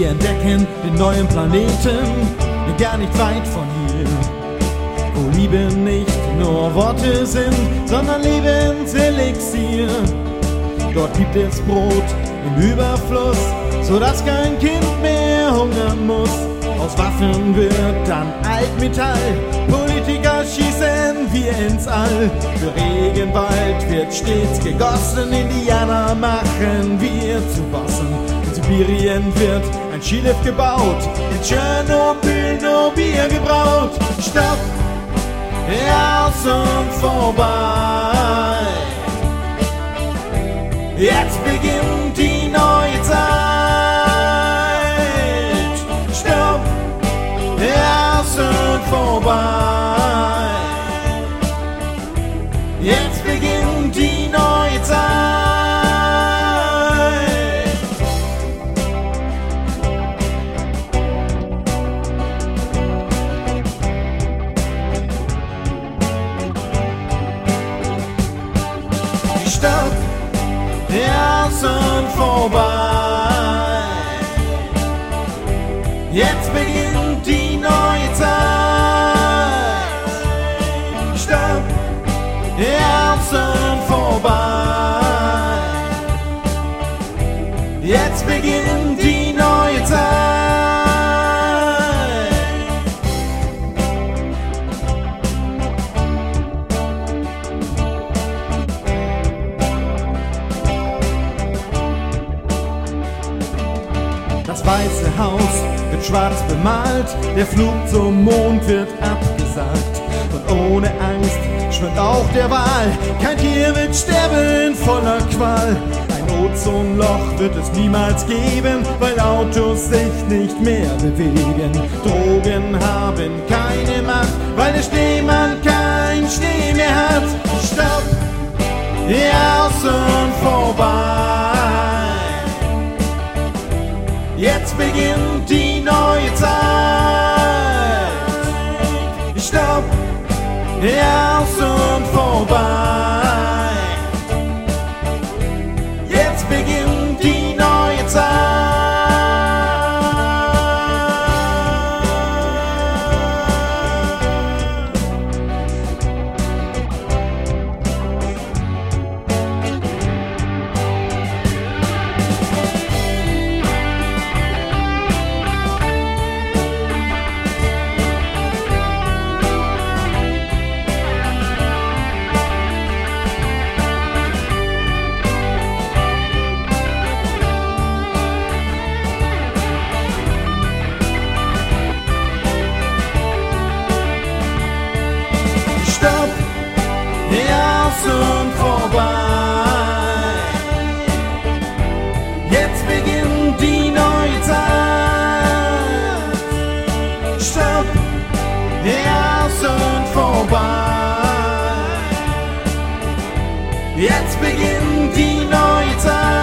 Wir entdecken den neuen Planeten, gar nicht weit von hier, wo Liebe nicht nur Worte sind, sondern Lebenselixier. Dort gibt es Brot im Überfluss, sodass kein Kind mehr hungern muss. Aus Waffen wird dann Altmetall, Politiker schießen wir ins All. Für Regenwald wird stets gegossen, Indianer machen wir zu Bossen. In Sibirien wird ein Skilift gebaut, in Tschernobyl nur Bier gebraut. Stopp, aus und vorbei. Jetzt beginnt die neue Zeit. Stopp, aus und vorbei. Jetzt beginnt die neue Zeit. Stopp, aus und vorbei. Jetzt beginnt die neue Zeit. Stopp, aus und vorbei. Jetzt beginnt die neue Zeit. Das Weiße Haus wird schwarz bemalt, der Flug zum Mond wird abgesagt. Und ohne Angst schwimmt auch der Wal, kein Tier wird sterben voller Qual. Ein Ozonloch wird es niemals geben, weil Autos sich nicht mehr bewegen. Drogen haben keine Macht, weil der Schneemann kein Schnee mehr hat. Stopp, aus und vorbei. Jetzt beginnt die neue Zeit. Stopp, aus und vorbei. Jetzt beginnt die neue Zeit. Stopp, aus und vorbei. Jetzt beginnt die neue Zeit. Stopp, aus und vorbei. Jetzt beginnt die neue Zeit.